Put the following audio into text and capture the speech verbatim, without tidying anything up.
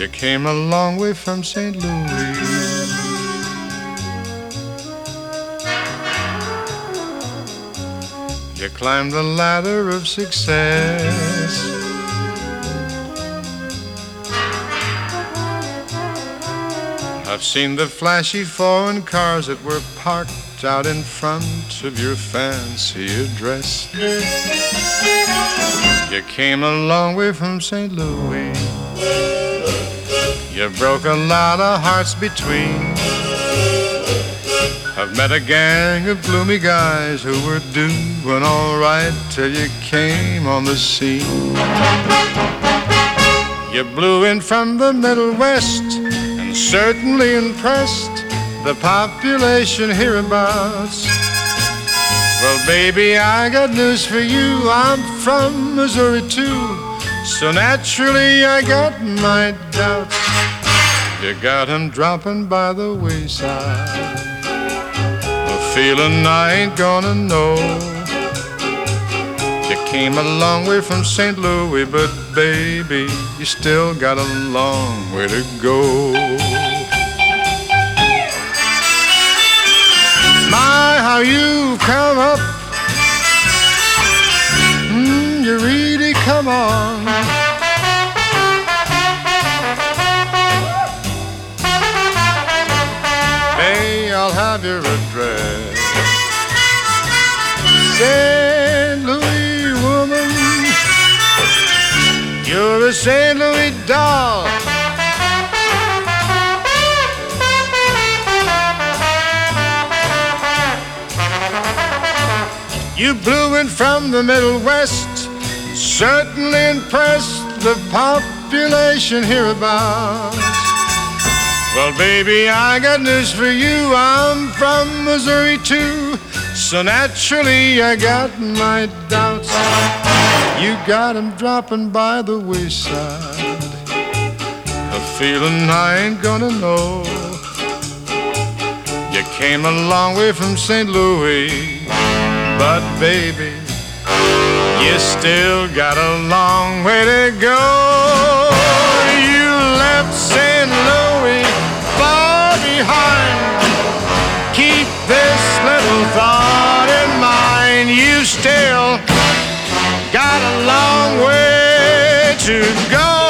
You came a long way from Saint Louis. You climbed the ladder of success. I've seen the flashy foreign cars that were parked out in front of your fancy address. You came a long way from Saint Louis. You broke a lot of hearts between. I've met a gang of gloomy guys who were doing all right till you came on the scene. You blew in from the Middle West and certainly impressed the population hereabouts. Well, baby, I got news for you. I'm from Missouri too, so naturally I got my doubts. You got 'em dropping by the wayside, a feeling I ain't gonna know. You came a long way from Saint Louis, but baby, you still got a long way to go. My, how you come up, mm, you really come on. Hey, I'll have your address. Saint Louis woman, you're a Saint Louis doll. You blew in from the Middle West, certainly impressed the population hereabouts. Well, baby, I got news for you. I'm from Missouri too, so naturally I got my doubts. You got 'em dropping by the wayside, a feeling I ain't gonna know. You came a long way from Saint Louis, but baby, you still got a long way to go. You left Saint Louis far behind. Keep this little thought in mind. You still got a long way to go.